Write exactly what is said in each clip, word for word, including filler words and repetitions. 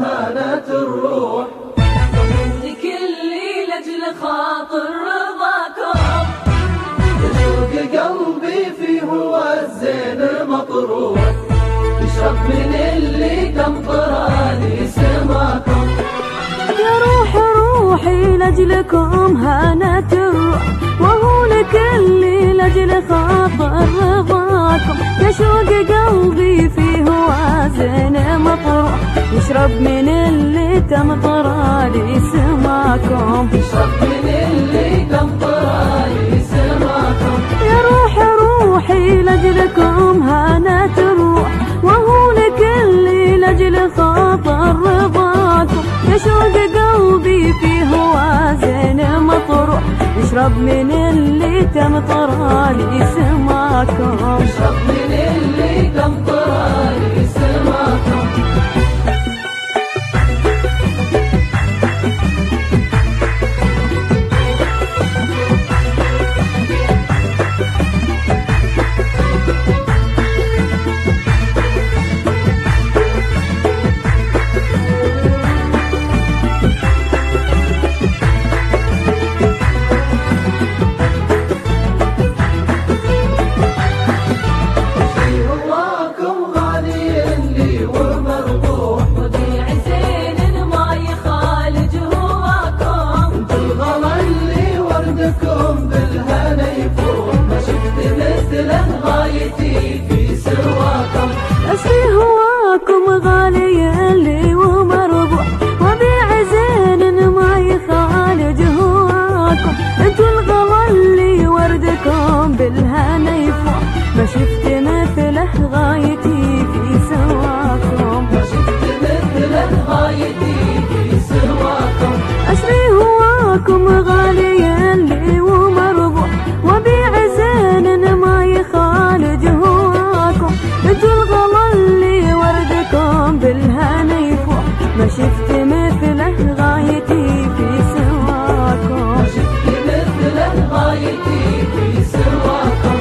هانت الروح. لكلي لأجل خاطر رضاكم يشوق قلبي فيه هو الزين مطروح. يشرب من اللي تمطر لي سماكم. يا روح روحي لأجلكم هانت الروح، وهو لكلي لأجل خاطر رضاكم. يشوق قلبي فيه وازن مطروح، يشرب من اللي تمطر لي سماكم. يشرب من اللي تمطر لي سماكم. يا روح روحي لأجلكم هانت الروح، وهو لكلي لأجل خاطر رضاكم. يشوق قلبي فيه وازن مطروح، يشرب من اللي تمطر لي سماكم. يشرب من اللي تمطر لي سماكم. أسري هواكم غالي اللي ومربوح، وبيع زين ما يخالج هواكم. انتو الغلا اللي وردكم بالهنا يفوح، ما شفت مثله غايتي في سواكم. ما شفت مثله غايتي في سواكم. أسري هواكم غالي اللي ومربوح، وبيع زين ما يخالج هواكم. انتو الغلا اللي وردكم بالهنا يفوح، ما شفت مثله غايتي في سواكم. ما شفت مثله غايتي في سواكم.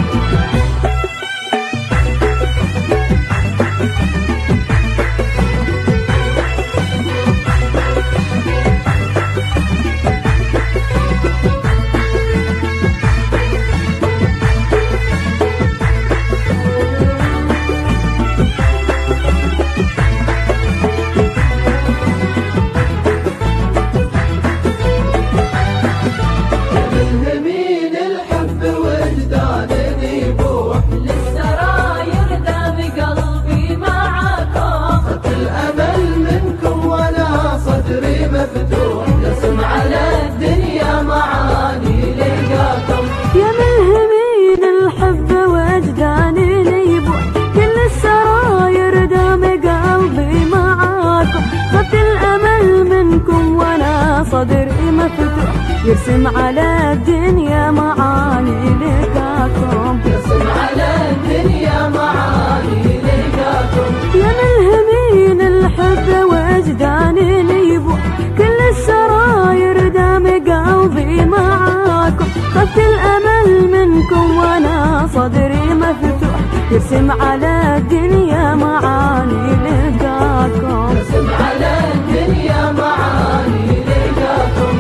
يرسم على الدنيا معاني لقاكم. يا ملهمين الحب وجداني ليبوح، كل السراير دام قلبي معاكم. خدت الأمل منكم وانا صدري مفتوح، يرسم على الدنيا معاني لقاكم. يرسم على الدنيا معاني لقاكم. يا ملهمين الحب وجداني ليبوح، كل السراير دام قلبي معاكم. خدت الأمل منكم وانا صدري مفتوح، يرسم على الدنيا معاني لقاكم. يرسم على الدنيا معاني لقاكم.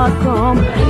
معاكم.